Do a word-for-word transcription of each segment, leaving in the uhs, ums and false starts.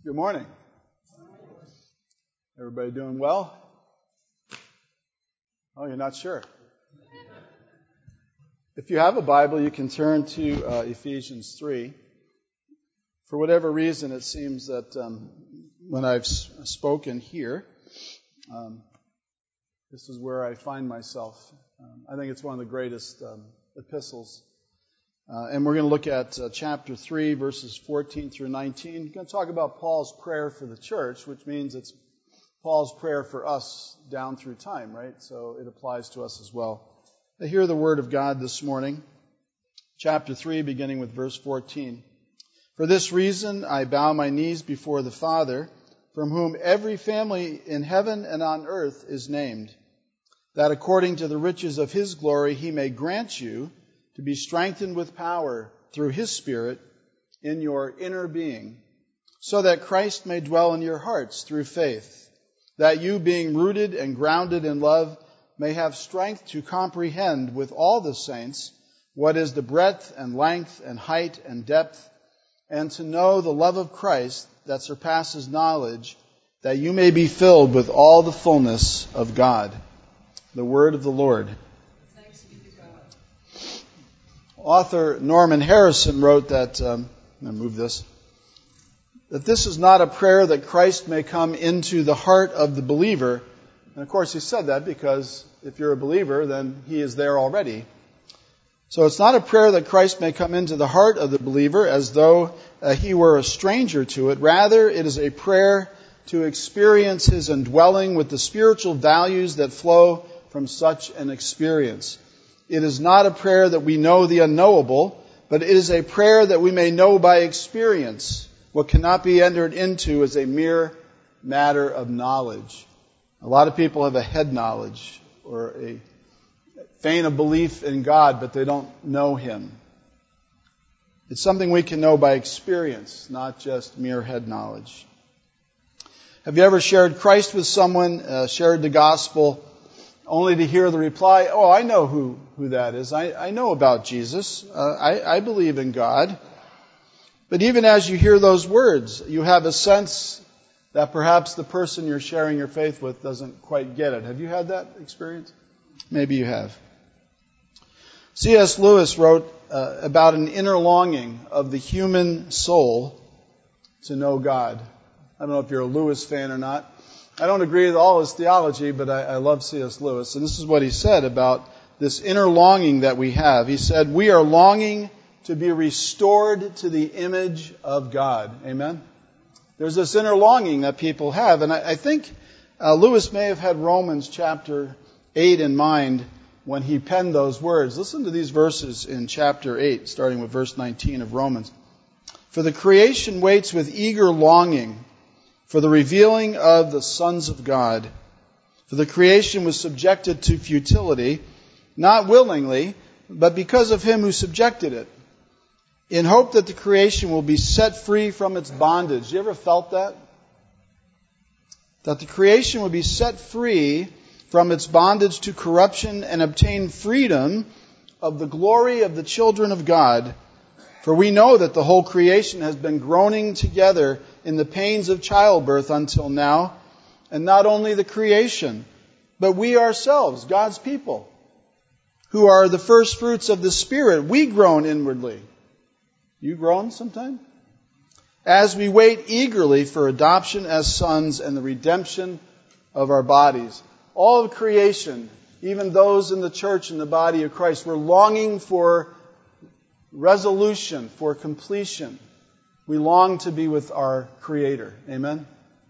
Good morning. Everybody doing well? Oh, you're not sure? If you have a Bible, you can turn to uh, Ephesians three. For whatever reason, it seems that um, when I've s- spoken here, um, this is where I find myself. Um, I think it's one of the greatest um, epistles. Uh, and we're going to look at uh, chapter three, verses fourteen through nineteen. We're going to talk about Paul's prayer for the church, which means it's Paul's prayer for us down through time, right? So it applies to us as well. I hear the word of God this morning. Chapter three, beginning with verse fourteen. For this reason I bow my knees before the Father, from whom every family in heaven and on earth is named, that according to the riches of His glory He may grant you to be strengthened with power through His Spirit in your inner being, so that Christ may dwell in your hearts through faith, that you, being rooted and grounded in love, may have strength to comprehend with all the saints what is the breadth and length and height and depth, and to know the love of Christ that surpasses knowledge, that you may be filled with all the fullness of God. The word of the Lord. Author Norman Harrison wrote that, um, I'm going to move this, that this is not a prayer that Christ may come into the heart of the believer. And of course he said that because if you're a believer, then He is there already. So it's not a prayer that Christ may come into the heart of the believer as though uh, he were a stranger to it. Rather, it is a prayer to experience His indwelling with the spiritual values that flow from such an experience. It is not a prayer that we know the unknowable, but it is a prayer that we may know by experience what cannot be entered into as a mere matter of knowledge. A lot of people have a head knowledge or a feign a belief in God, but they don't know Him. It's something we can know by experience, not just mere head knowledge. Have you ever shared Christ with someone, uh, shared the gospel, only to hear the reply, oh, I know who, who that is. I, I know about Jesus. Uh, I, I believe in God. But even as you hear those words, you have a sense that perhaps the person you're sharing your faith with doesn't quite get it. Have you had that experience? Maybe you have. C S Lewis wrote uh, about an inner longing of the human soul to know God. I don't know if you're a Lewis fan or not. I don't agree with all his theology, but I, I love C S Lewis. And this is what he said about this inner longing that we have. He said, we are longing to be restored to the image of God. Amen? There's this inner longing that people have. And I, I think uh, Lewis may have had Romans chapter eight in mind when he penned those words. Listen to these verses in chapter eight, starting with verse nineteen of Romans. For the creation waits with eager longing for the revealing of the sons of God. For the creation was subjected to futility, not willingly, but because of Him who subjected it, in hope that the creation will be set free from its bondage. You ever felt that? That the creation will be set free from its bondage to corruption and obtain freedom of the glory of the children of God. For we know that the whole creation has been groaning together in the pains of childbirth until now. And not only the creation, but we ourselves, God's people, who are the first fruits of the Spirit, we groan inwardly. You groan sometime? As we wait eagerly for adoption as sons and the redemption of our bodies. All of creation, even those in the church and the body of Christ, we're longing for resolution, for completion. We long to be with our Creator. Amen?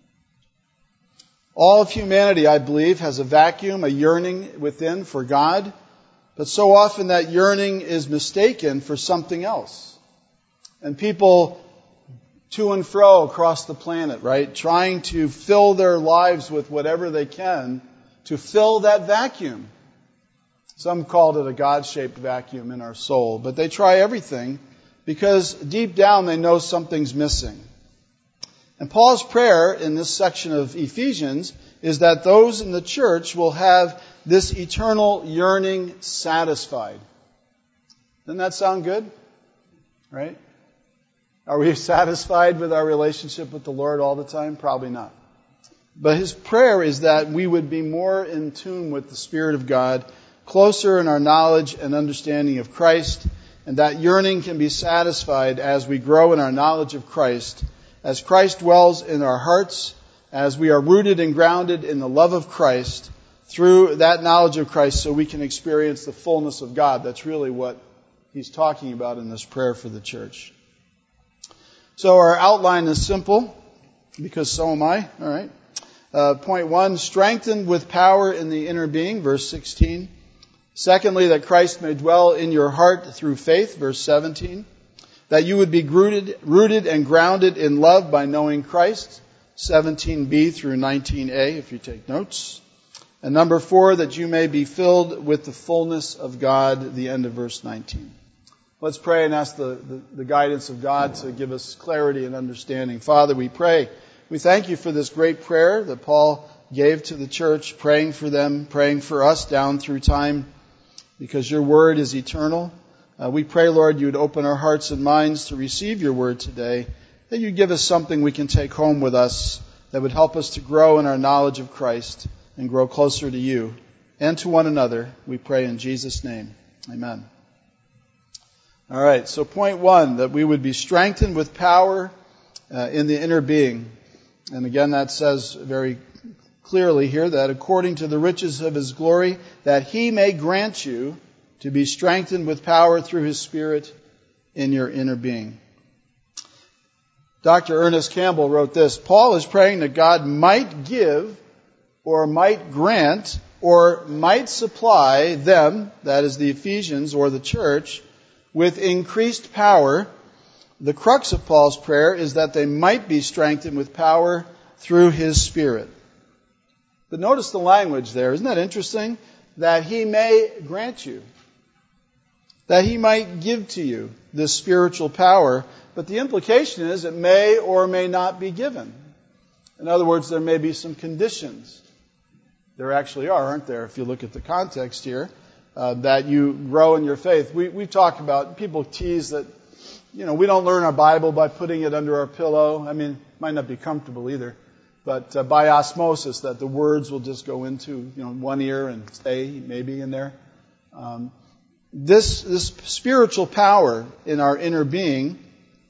All of humanity, I believe, has a vacuum, a yearning within for God. But so often that yearning is mistaken for something else. And people to and fro across the planet, right, trying to fill their lives with whatever they can to fill that vacuum. Some called it a God-shaped vacuum in our soul, but they try everything because deep down they know something's missing. And Paul's prayer in this section of Ephesians is that those in the church will have this eternal yearning satisfied. Doesn't that sound good? Right? Are we satisfied with our relationship with the Lord all the time? Probably not. But his prayer is that we would be more in tune with the Spirit of God, closer in our knowledge and understanding of Christ, and that yearning can be satisfied as we grow in our knowledge of Christ, as Christ dwells in our hearts, as we are rooted and grounded in the love of Christ, through that knowledge of Christ, so we can experience the fullness of God. That's really what he's talking about in this prayer for the church. So our outline is simple, because so am I. All right. Uh, point one, strengthened with power in the inner being, verse sixteen. Secondly, that Christ may dwell in your heart through faith, verse seventeen. That you would be rooted, rooted and grounded in love by knowing Christ, seventeen b through nineteen a, if you take notes. And number four, that you may be filled with the fullness of God, the end of verse nineteen. Let's pray and ask the, the, the guidance of God to give us clarity and understanding. Father, we pray. We thank you for this great prayer that Paul gave to the church, praying for them, praying for us down through time, because your word is eternal. Uh, we pray, Lord, you would open our hearts and minds to receive your word today, that you'd give us something we can take home with us that would help us to grow in our knowledge of Christ and grow closer to you and to one another. We pray in Jesus' name. Amen. All right, so point one, that we would be strengthened with power uh, in the inner being. And again, that says very clearly here that according to the riches of his glory, that he may grant you to be strengthened with power through his Spirit in your inner being. Doctor Ernest Campbell wrote this: Paul is praying that God might give or might grant or might supply them, that is the Ephesians or the church, with increased power. The crux of Paul's prayer is that they might be strengthened with power through his Spirit. But notice the language there. Isn't that interesting? That he may grant you. That he might give to you this spiritual power. But the implication is it may or may not be given. In other words, there may be some conditions. There actually are, aren't there, if you look at the context here, uh, that you grow in your faith. We, we've talked about, people tease that, you know, we don't learn our Bible by putting it under our pillow. I mean, it might not be comfortable either. But uh, by osmosis, that the words will just go into, you know, one ear and stay maybe in there. Um, this, this spiritual power in our inner being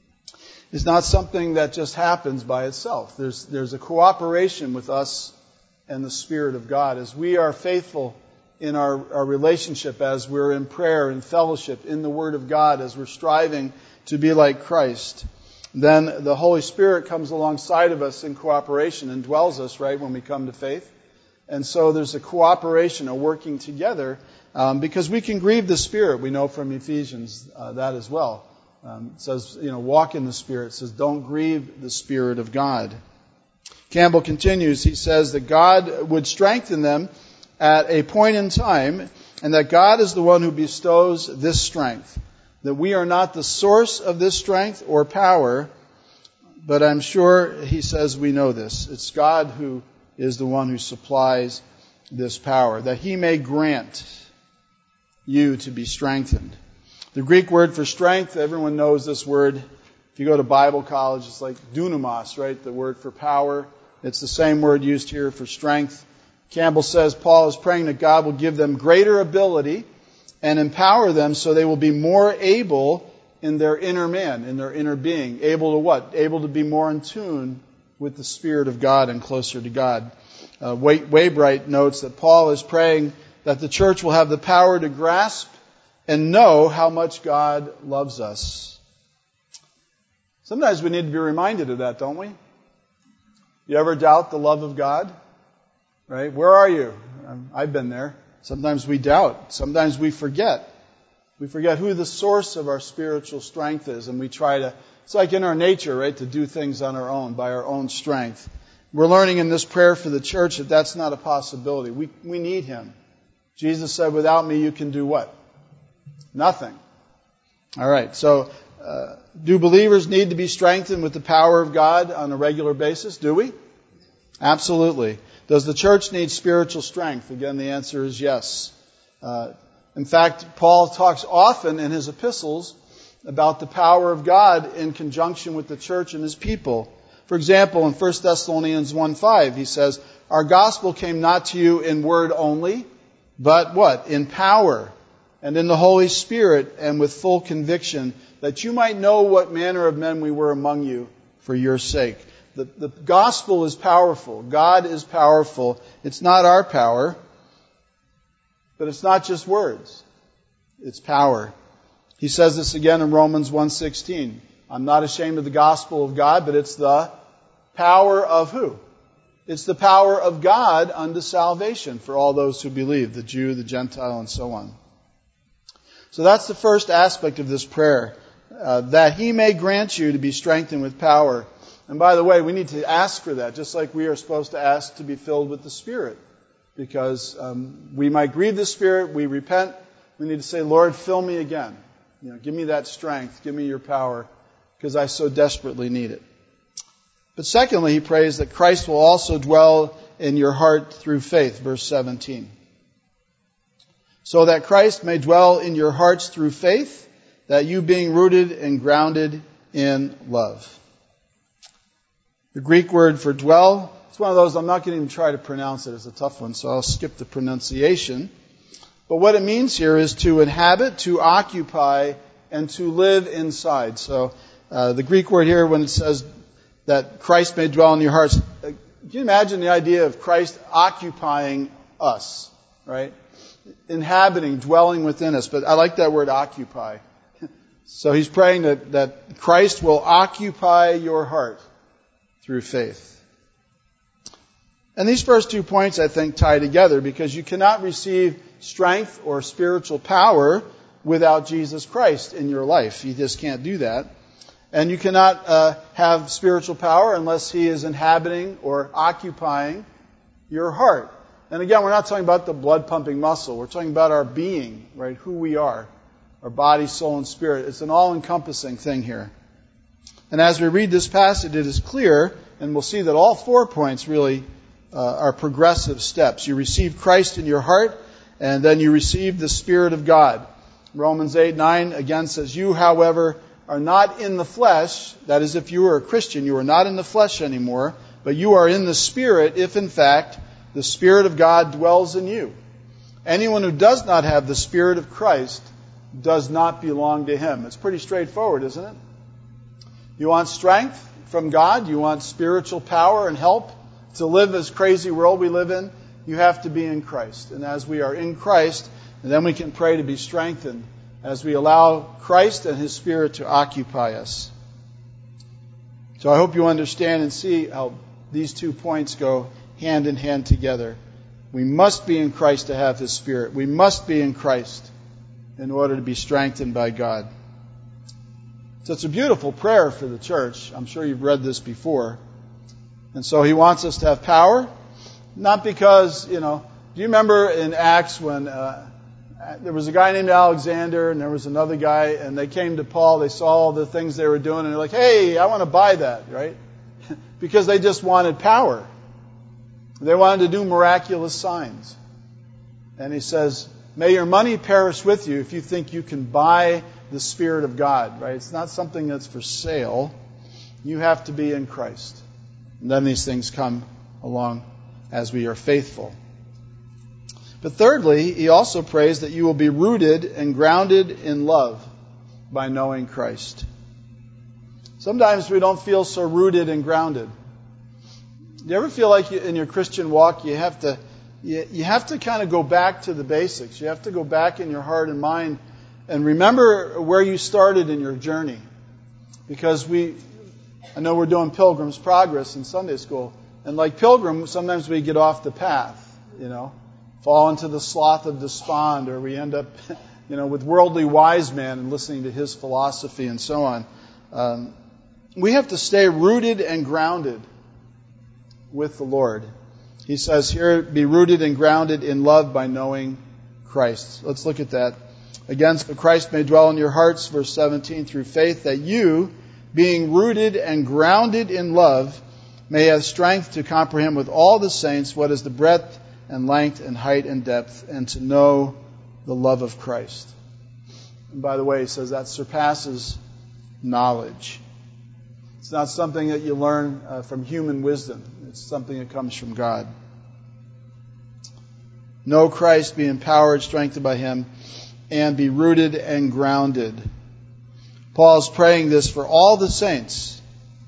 is not something that just happens by itself. There's, there's a cooperation with us and the Spirit of God. As we are faithful in our, our relationship, as we're in prayer and fellowship, in the Word of God, as we're striving to be like Christ, then the Holy Spirit comes alongside of us in cooperation and dwells us, right, when we come to faith. And so there's a cooperation, a working together, um, because we can grieve the Spirit. We know from Ephesians uh, that as well. Um, it says, you know, walk in the Spirit. It says, don't grieve the Spirit of God. Campbell continues, he says that God would strengthen them at a point in time, and that God is the one who bestows this strength. That we are not the source of this strength or power, but I'm sure he says we know this. It's God who is the one who supplies this power, that he may grant you to be strengthened. The Greek word for strength, everyone knows this word. If you go to Bible college, it's like dunamos, right? The word for power. It's the same word used here for strength. Campbell says Paul is praying that God will give them greater ability and empower them so they will be more able in their inner man, in their inner being. Able to what? Able to be more in tune with the Spirit of God and closer to God. Uh, Waybright notes that Paul is praying that the church will have the power to grasp and know how much God loves us. Sometimes we need to be reminded of that, don't we? You ever doubt the love of God? Right? Where are you? I've been there. Sometimes we doubt. Sometimes we forget. We forget who the source of our spiritual strength is, and we try to, it's like in our nature, right, to do things on our own, by our own strength. We're learning in this prayer for the church that that's not a possibility. We, we need Him. Jesus said, without me you can do what? Nothing. All right, so uh, do believers need to be strengthened with the power of God on a regular basis? Do we? Absolutely. Does the church need spiritual strength? Again, the answer is yes. Uh, in fact, Paul talks often in his epistles about the power of God in conjunction with the church and His people. For example, in First Thessalonians one five, he says, "Our gospel came not to you in word only, but" what? "In power, and in the Holy Spirit, and with full conviction, that you might know what manner of men we were among you for your sake." The, the gospel is powerful. God is powerful. It's not our power, but it's not just words. It's power. He says this again in Romans one sixteen. "I'm not ashamed of the gospel of God, but it's the power of" who? It's the power of God unto salvation for all those who believe, the Jew, the Gentile, and so on. So that's the first aspect of this prayer, uh, that He may grant you to be strengthened with power. And by the way, we need to ask for that, just like we are supposed to ask to be filled with the Spirit. Because um, we might grieve the Spirit, we repent, we need to say, "Lord, fill me again. You know, give me that strength, give me your power, because I so desperately need it." But secondly, he prays that Christ will also dwell in your heart through faith, verse seventeen. "So that Christ may dwell in your hearts through faith, that you being rooted and grounded in love." The Greek word for dwell, it's one of those, I'm not going to even try to pronounce it. It's a tough one, so I'll skip the pronunciation. But what it means here is to inhabit, to occupy, and to live inside. So uh, the Greek word here, when it says that Christ may dwell in your hearts, uh, can you imagine the idea of Christ occupying us, right? Inhabiting, dwelling within us. But I like that word occupy. So he's praying that, that Christ will occupy your heart through faith. And these first two points, I think, tie together, because you cannot receive strength or spiritual power without Jesus Christ in your life. You just can't do that. And you cannot uh, have spiritual power unless He is inhabiting or occupying your heart. And again, we're not talking about the blood-pumping muscle. We're talking about our being, right? Who we are. Our body, soul, and spirit. It's an all-encompassing thing here. And as we read this passage, it is clear, and we'll see that all four points really uh, are progressive steps. You receive Christ in your heart, and then you receive the Spirit of God. Romans eight nine again says, "You, however, are not in the flesh," that is, if you are a Christian, you are not in the flesh anymore, "but you are in the Spirit, if in fact the Spirit of God dwells in you. Anyone who does not have the Spirit of Christ does not belong to Him." It's pretty straightforward, isn't it? You want strength from God? You want spiritual power and help to live this crazy world we live in? You have to be in Christ. And as we are in Christ, then we can pray to be strengthened as we allow Christ and His Spirit to occupy us. So I hope you understand and see how these two points go hand in hand together. We must be in Christ to have His Spirit. We must be in Christ in order to be strengthened by God. So it's a beautiful prayer for the church. I'm sure you've read this before. And so he wants us to have power, not because, you know, do you remember in Acts when uh, there was a guy named Alexander and there was another guy, and they came to Paul, they saw all the things they were doing, and they're like, "Hey, I want to buy that," right? Because they just wanted power. They wanted to do miraculous signs. And he says, "May your money perish with you if you think you can buy the Spirit of God," right? It's not something that's for sale. You have to be in Christ. And then these things come along as we are faithful. But thirdly, he also prays that you will be rooted and grounded in love by knowing Christ. Sometimes we don't feel so rooted and grounded. Do you ever feel like you, in your Christian walk you have to you, you have to kind of go back to the basics. You have to go back in your heart and mind and remember where you started in your journey. Because we, I know we're doing Pilgrim's Progress in Sunday school, and like Pilgrim, sometimes we get off the path, you know, fall into the sloth of despond, or we end up, you know, with worldly wise man and listening to his philosophy and so on. Um, we have to stay rooted and grounded with the Lord. He says here, be rooted and grounded in love by knowing Christ. Let's look at that. Again, so Christ may dwell in your hearts, verse seventeen, through faith, that you, being rooted and grounded in love, may have strength to comprehend with all the saints what is the breadth and length and height and depth, and to know the love of Christ. And by the way, he says that surpasses knowledge. It's not something that you learn uh, from human wisdom. It's something that comes from God. Know Christ, be empowered, strengthened by Him, and be rooted and grounded. Paul's praying this for all the saints.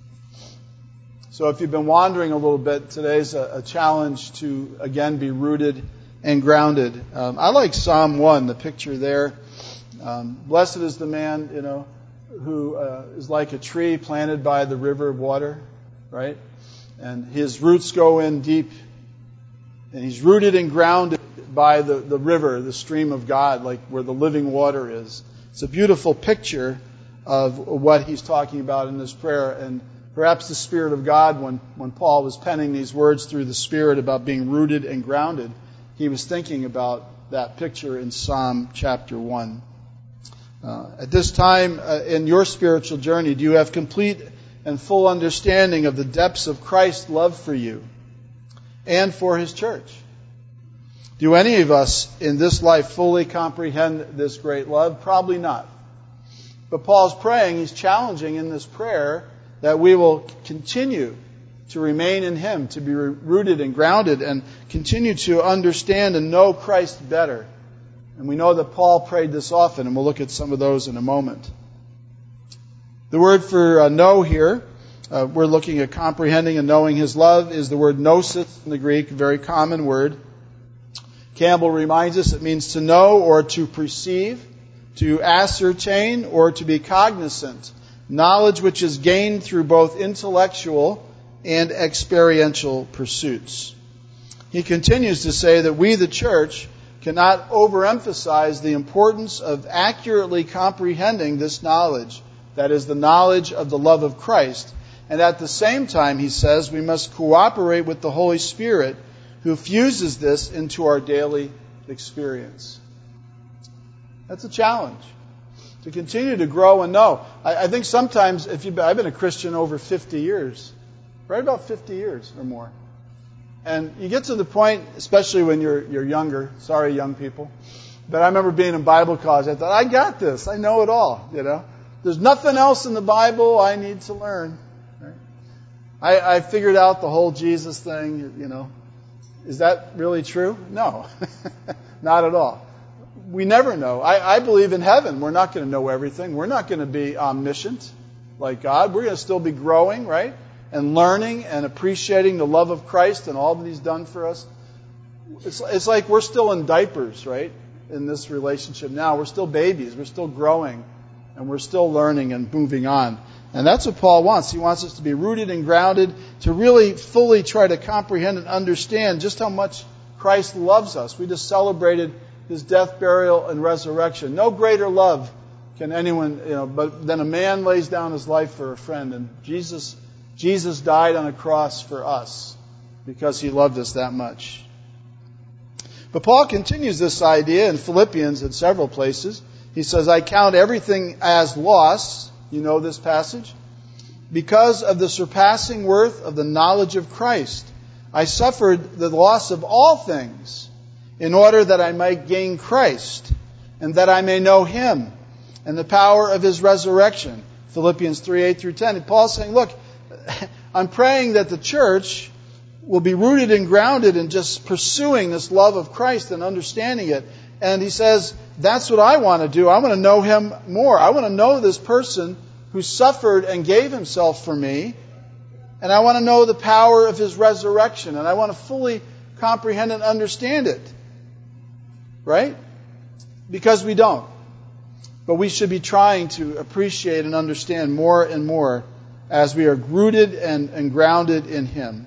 So if you've been wandering a little bit, today's a, a challenge to, again, be rooted and grounded. Um, I like Psalm one, the picture there. Um, Blessed is the man, you know, who uh, is like a tree planted by the river of water, right? And his roots go in deep. And he's rooted and grounded by the, the river, the stream of God, like where the living water is. It's a beautiful picture of what he's talking about in this prayer. And perhaps the Spirit of God, when, when Paul was penning these words through the Spirit about being rooted and grounded, he was thinking about that picture in Psalm chapter one. Uh, at this time uh, in your spiritual journey, do you have complete and full understanding of the depths of Christ's love for you and for His church? Do any of us in this life fully comprehend this great love? Probably not. But Paul's praying, he's challenging in this prayer that we will continue to remain in Him, to be rooted and grounded, and continue to understand and know Christ better. And we know that Paul prayed this often, and we'll look at some of those in a moment. The word for uh, know here, uh, we're looking at comprehending and knowing His love, is the word gnosis in the Greek, a very common word. Campbell reminds us it means to know or to perceive, to ascertain or to be cognizant. Knowledge which is gained through both intellectual and experiential pursuits. He continues to say that we, the church, cannot overemphasize the importance of accurately comprehending this knowledge, that is, the knowledge of the love of Christ. And at the same time, he says, we must cooperate with the Holy Spirit, who fuses this into our daily experience. That's a challenge, to continue to grow and know. I, I think sometimes, if you've been, I've been a Christian over fifty years, right about fifty years or more. And you get to the point, especially when you're you're younger, sorry young people, but I remember being in Bible college, I thought, I got this, I know it all, you know. There's nothing else in the Bible I need to learn. Right? I, I figured out the whole Jesus thing, you know. Is that really true? No, not at all. We never know. I, I believe in heaven we're not going to know everything. We're not going to be omniscient like God. We're going to still be growing, right? And learning and appreciating the love of Christ and all that He's done for us. It's, it's like we're still in diapers, right? In this relationship now. We're still babies. We're still growing. And we're still learning and moving on. And that's what Paul wants. He wants us to be rooted and grounded, to really fully try to comprehend and understand just how much Christ loves us. We just celebrated His death, burial, and resurrection. No greater love can anyone, you know, but than a man lays down his life for a friend. And Jesus Jesus died on a cross for us because He loved us that much. But Paul continues this idea in Philippians in several places. He says, I count everything as loss, you know this passage, because of the surpassing worth of the knowledge of Christ. I suffered the loss of all things in order that I might gain Christ and that I may know Him and the power of His resurrection. Philippians three, eight through ten. And Paul's saying, look, I'm praying that the church will be rooted and grounded in just pursuing this love of Christ and understanding it. And he says, that's what I want to do. I want to know Him more. I want to know this person who suffered and gave Himself for me. And I want to know the power of His resurrection. And I want to fully comprehend and understand it. Right? Because we don't. But we should be trying to appreciate and understand more and more as we are rooted and, and grounded in Him.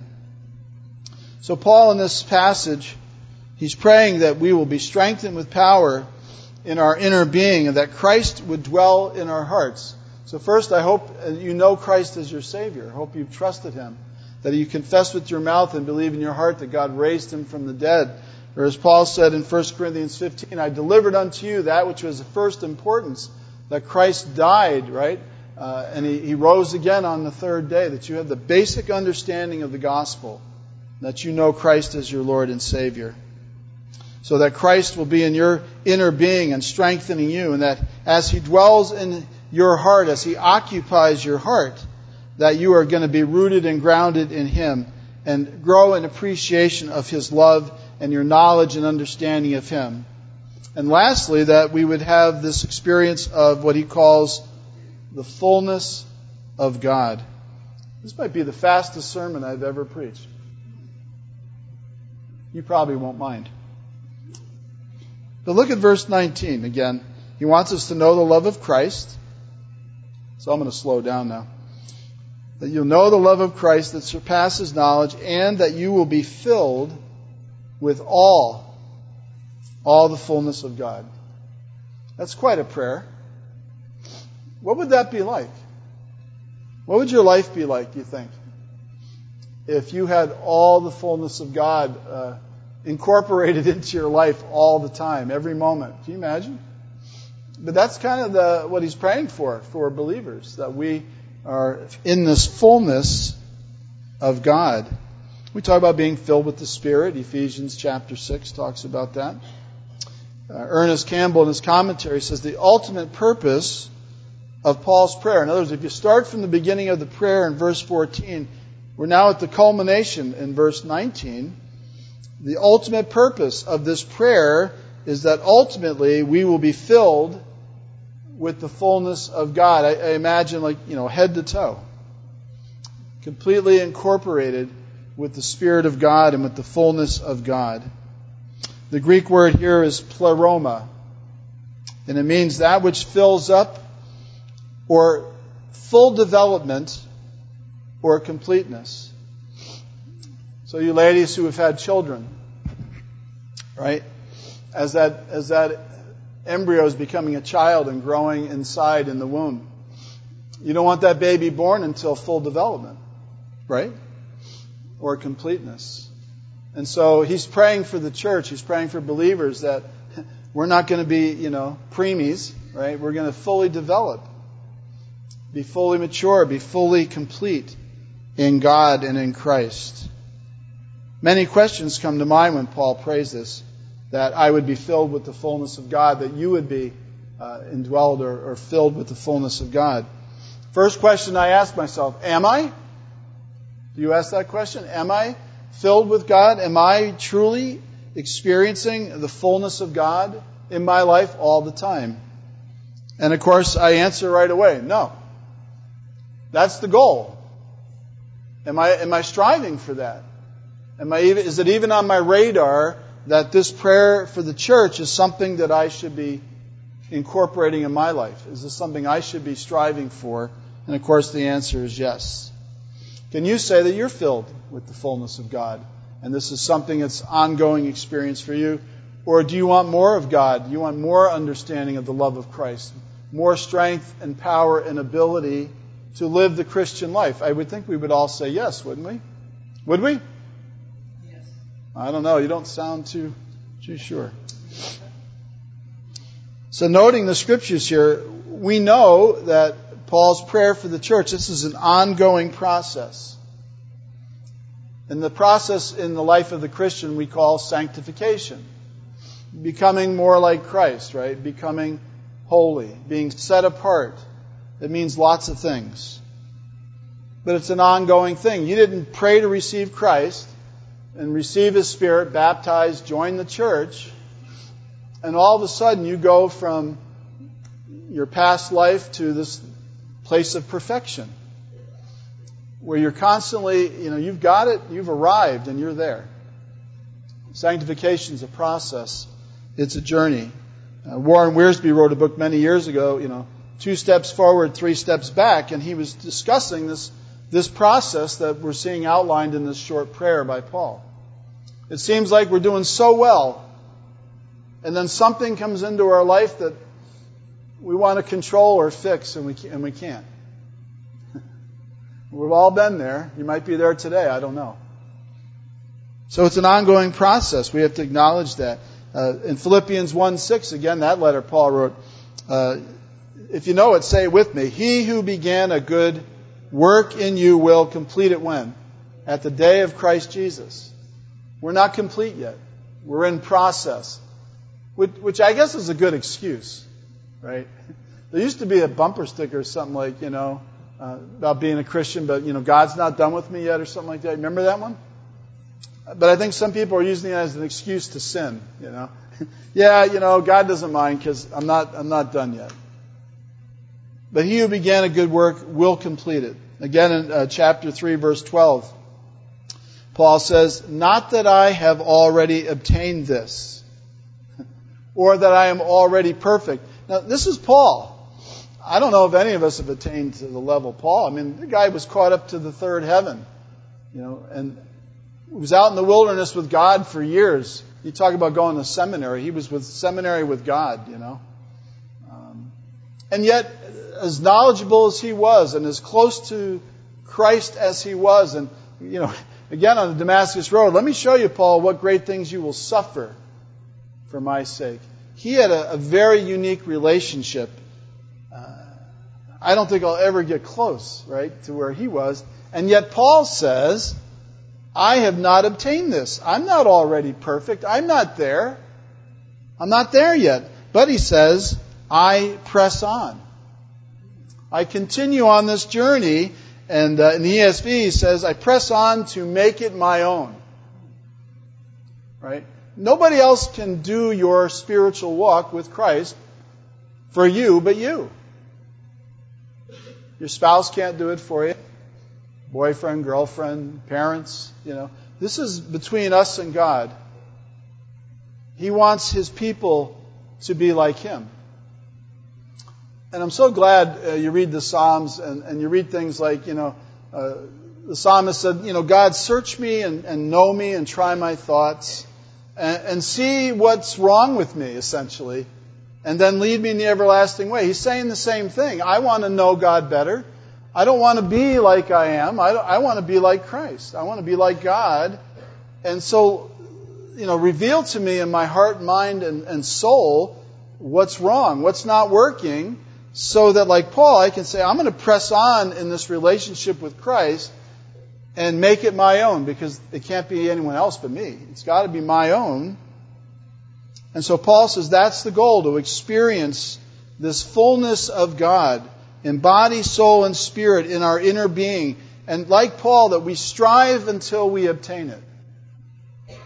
So Paul in this passage, he's praying that we will be strengthened with power in our inner being and that Christ would dwell in our hearts. So first, I hope you know Christ as your Savior. I hope you've trusted Him. That you confess with your mouth and believe in your heart that God raised Him from the dead. Or as Paul said in First Corinthians fifteen, I delivered unto you that which was of first importance, that Christ died, right? Uh, and he, he rose again on the third day. That you have the basic understanding of the gospel. That you know Christ as your Lord and Savior. so that Christ will be in your inner being and strengthening you, and that as He dwells in your heart, as He occupies your heart, that you are going to be rooted and grounded in Him and grow in appreciation of His love and your knowledge and understanding of Him. And lastly, that we would have this experience of what he calls the fullness of God. This might be the fastest sermon I've ever preached. You probably won't mind. But look at verse nineteen again. He wants us to know the love of Christ. So I'm going to slow down now. That you'll know the love of Christ that surpasses knowledge, and that you will be filled with all, all the fullness of God. That's quite a prayer. What would that be like? What would your life be like, do you think, if you had all the fullness of God uh, incorporated into your life all the time, every moment? Can you imagine? But that's kind of the what he's praying for, for believers, that we are in this fullness of God. We talk about being filled with the Spirit. Ephesians chapter six talks about that. Uh, Ernest Campbell in his commentary says the ultimate purpose of Paul's prayer. In other words, if you start from the beginning of the prayer in verse fourteen, we're now at the culmination in verse nineteen. The ultimate purpose of this prayer is that ultimately we will be filled with the fullness of God. I, I imagine, like, you know, head to toe, completely incorporated with the Spirit of God and with the fullness of God. The Greek word here is pleroma, and it means that which fills up, or full development, or completeness. So you ladies who have had children, right? As that as that embryo is becoming a child and growing inside in the womb, you don't want that baby born until full development, right? Or completeness. And so he's praying for the church. He's praying for believers that we're not going to be, you know, preemies, right? We're going to fully develop, be fully mature, be fully complete in God and in Christ. Many questions come to mind when Paul prays this, that I would be filled with the fullness of God, that you would be uh, indwelled or, or filled with the fullness of God. First question I ask myself, am I? Do you ask that question? Am I filled with God? Am I truly experiencing the fullness of God in my life all the time? And of course, I answer right away, no. That's the goal. Am I, am I striving for that? Am I even, is it even on my radar that this prayer for the church is something that I should be incorporating in my life? Is this something I should be striving for? And of course, the answer is yes. Can you say that you're filled with the fullness of God, and this is something that's ongoing experience for you? Or do you want more of God? Do you want more understanding of the love of Christ? More strength and power and ability to live the Christian life? I would think we would all say yes, wouldn't we? Would we? Yes. I don't know. You don't sound too, too sure. So noting the scriptures here, we know that Paul's prayer for the church, this is an ongoing process. And the process in the life of the Christian we call sanctification. Becoming more like Christ, right? Becoming holy, being set apart. It means lots of things. But it's an ongoing thing. You didn't pray to receive Christ and receive His Spirit, baptize, join the church, and all of a sudden you go from your past life to this place of perfection, where you're constantly, you know, you've got it, you've arrived, and you're there. Sanctification is a process. It's a journey. Uh, Warren Wiersbe wrote a book many years ago, you know, Two Steps Forward, Three Steps Back, and he was discussing this, this process that we're seeing outlined in this short prayer by Paul. It seems like we're doing so well, and then something comes into our life that we want to control or fix, and we and we can't. We've all been there. You might be there today. I don't know. So it's an ongoing process. We have to acknowledge that. Uh, in Philippians one six, again, that letter Paul wrote, uh, if you know it, say it with me. He who began a good work in you will complete it when? At the day of Christ Jesus. We're not complete yet. We're in process. Which, which I guess is a good excuse, right? There used to be a bumper sticker or something like, you know, uh, about being a Christian, but, you know, God's not done with me yet or something like that. Remember that one? But I think some people are using it as an excuse to sin, you know. Yeah, you know, God doesn't mind because I'm not, I'm not done yet. But he who began a good work will complete it. Again, in uh, chapter three, verse twelve, Paul says, not that I have already obtained this, or that I am already perfect. Now, this is Paul. I don't know if any of us have attained to the level of Paul. I mean, the guy was caught up to the third heaven, you know, and was out in the wilderness with God for years. You talk about going to seminary. He was with seminary with God, you know. Um, and yet, as knowledgeable as he was, and as close to Christ as he was, and, you know, again on the Damascus Road, let me show you, Paul, what great things you will suffer for my sake. He had a, a very unique relationship. Uh, I don't think I'll ever get close, right, to where he was. And yet Paul says, I have not obtained this. I'm not already perfect. I'm not there. I'm not there yet. But he says, I press on. I continue on this journey. And uh, in the E S V, he says, I press on to make it my own. Right? Nobody else can do your spiritual walk with Christ for you but you. Your spouse can't do it for you. Boyfriend, girlfriend, parents, you know. This is between us and God. He wants His people to be like Him. And I'm so glad uh, you read the Psalms and, and you read things like, you know, uh, the psalmist said, you know, God, search me and, and know me and try my thoughts and, and see what's wrong with me, essentially, and then lead me in the everlasting way. He's saying the same thing. I want to know God better. I don't want to be like I am. I, I want to be like Christ. I want to be like God. And so, you know, reveal to me in my heart, mind, and, and soul what's wrong, what's not working, so that, like Paul, I can say, I'm going to press on in this relationship with Christ and make it my own, because it can't be anyone else but me. It's got to be my own. And so Paul says that's the goal, to experience this fullness of God in body, soul, and spirit in our inner being. And like Paul, that we strive until we obtain it.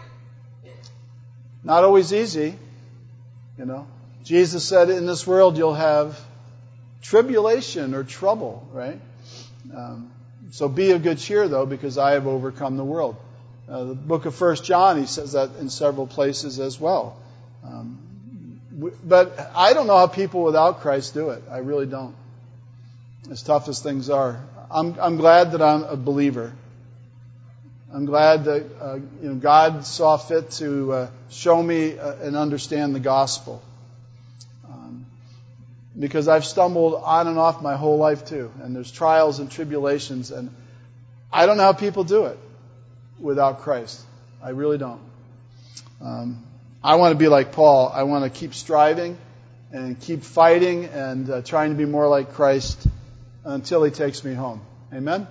Not always easy, you know. Jesus said, in this world you'll have tribulation or trouble, right? Um, so be of good cheer, though, because I have overcome the world. Uh, the book of First John, he says that in several places as well. Um, w- but I don't know how people without Christ do it. I really don't. As tough as things are. I'm, I'm glad that I'm a believer. I'm glad that uh, you know, God saw fit to uh, show me uh, and understand the gospel. Um, because I've stumbled on and off my whole life too. And there's trials and tribulations. And I don't know how people do it without Christ. I really don't. Um, I want to be like Paul. I want to keep striving and keep fighting and uh, trying to be more like Christ until He takes me home. Amen?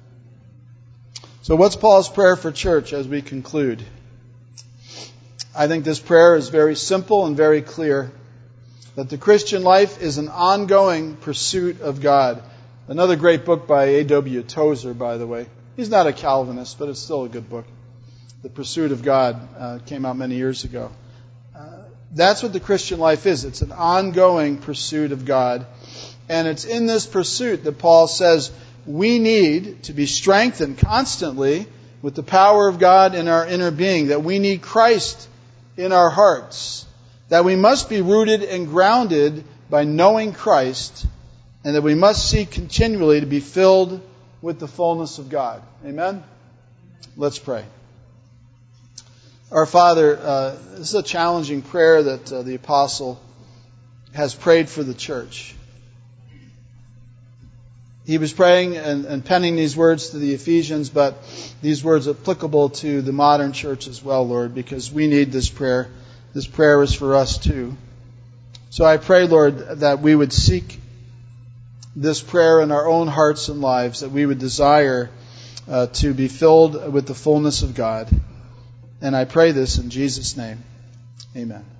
So what's Paul's prayer for church as we conclude? I think this prayer is very simple and very clear. That the Christian life is an ongoing pursuit of God. Another great book by A W Tozer, by the way. He's not a Calvinist, but it's still a good book. The Pursuit of God uh, came out many years ago. Uh, that's what the Christian life is. It's an ongoing pursuit of God. And it's in this pursuit that Paul says we need to be strengthened constantly with the power of God in our inner being, that we need Christ in our hearts, that we must be rooted and grounded by knowing Christ, and that we must seek continually to be filled with the fullness of God. Amen? Let's pray. Our Father, uh, this is a challenging prayer that uh, the apostle has prayed for the church. He was praying and, and penning these words to the Ephesians, but these words are applicable to the modern church as well, Lord, because we need this prayer. This prayer is for us too. So I pray, Lord, that we would seek this prayer in our own hearts and lives, that we would desire uh, to be filled with the fullness of God, And I pray this in Jesus' name. Amen.